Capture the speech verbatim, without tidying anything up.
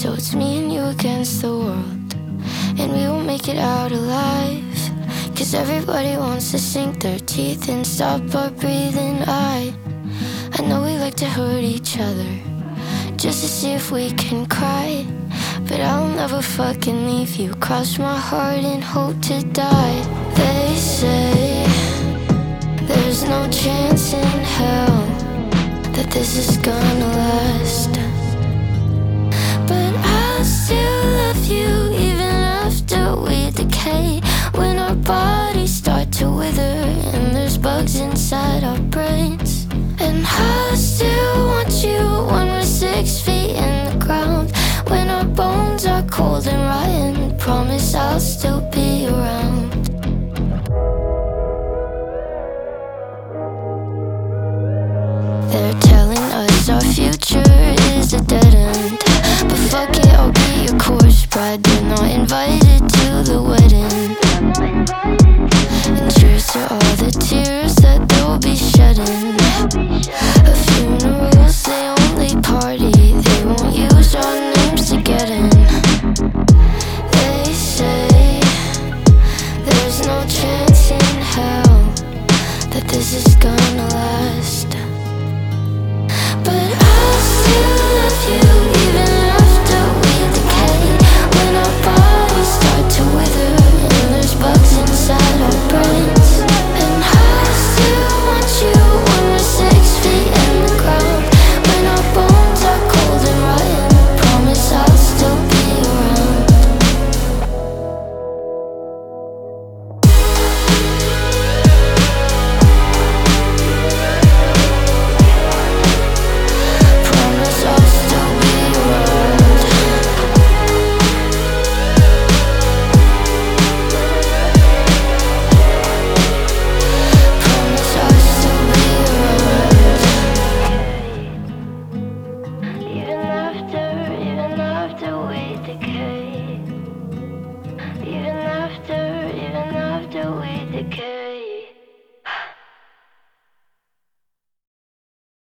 So it's me and you against the world, and we won't make it out alive. Cause everybody wants to sink their teeth and stop our breathing. I, I know we like to hurt each other just to see if we can cry, but I'll never fucking leave you. Cross my heart and hope to die. They say there's no chance in hell that this is gonna last, but I'll still love you even after we decay. When our bodies start to wither and there's bugs inside our brains, and I still want you when we're six feet in the ground. When our bones are cold and rotten, promise I'll still be around. They're telling us our future